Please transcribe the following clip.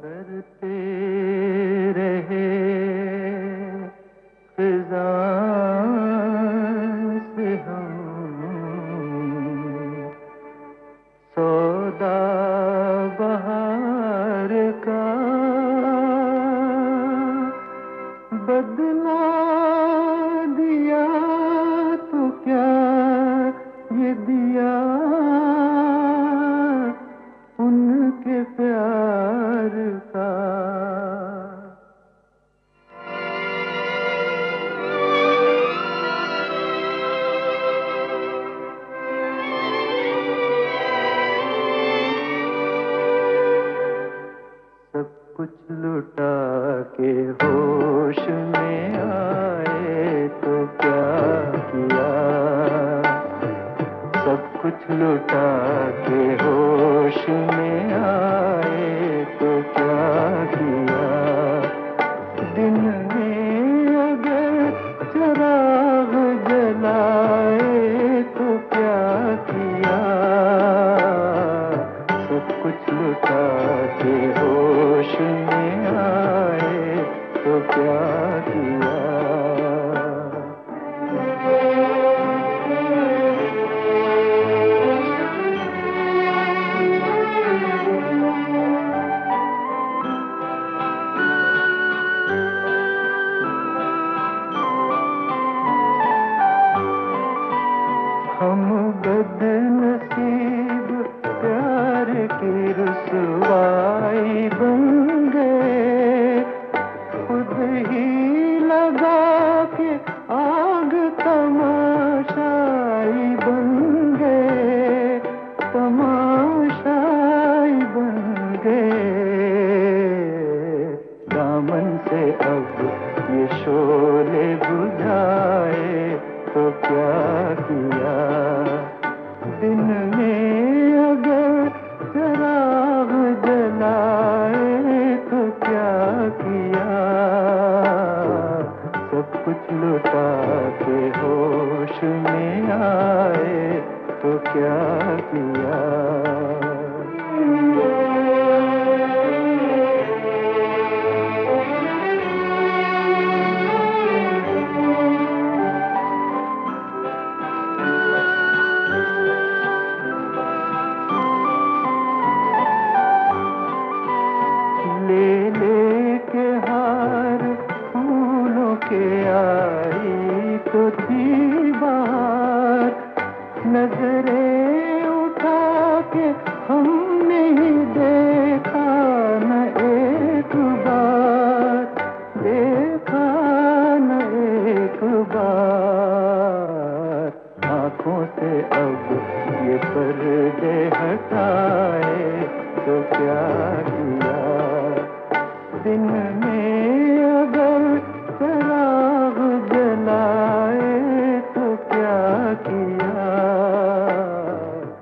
करते रहे फिजा से हम सौदा बहार का बदला दिया तो क्या ये दिया उनके प्यार का। सब कुछ लुटा के होश में आए तो क्या किया, सब कुछ लुटा के होश में आए तो क्या किया। दिन में अगर चिराग जलाए तो क्या किया, सब कुछ लुटा के होश में आए तो क्या किया। हम बदनसीब प्यार की रुसवाई बन गए, खुद ही लगा के आग तमाशाई बन गए, तमाशाई बन गए। दामन से अब ये शोले बुझाए तो क्या किया। दिन में अगर चिराग जलाए तो क्या किया, सब कुछ लुटा के होश में आए तो क्या किया। ले लेके हार फूलों के आई तो थी बाहर, नजरें उठा के हमने ही देखा न एक बार, देखा न एक बार। आँखों से अब ये पर्दे हटाए तो क्या किया। दिन